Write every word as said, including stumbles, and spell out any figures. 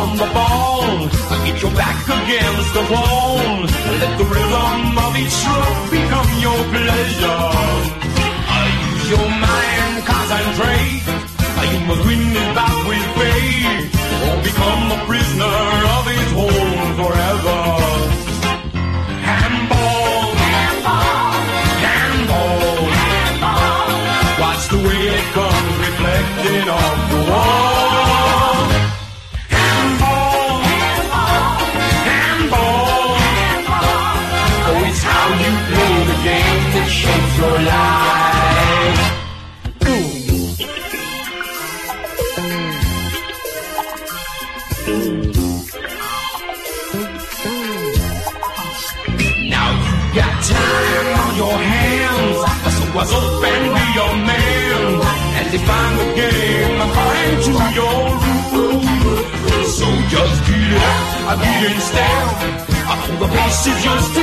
on the ball. Get your back against the wall. Let the rhythm of each stroke become your pleasure. Use your mind, concentrate. You must win this bout with faith, or become a prisoner of its hold forever. Handball, handball, handball, handball. Watch the way it comes reflecting off the wall. Handball, handball, handball, handball. Oh, it's how you play the game that shapes your life. Your hands, so what's up and be your man, and define the game according to your rules. So just get up, I get in step, all the pace is yours to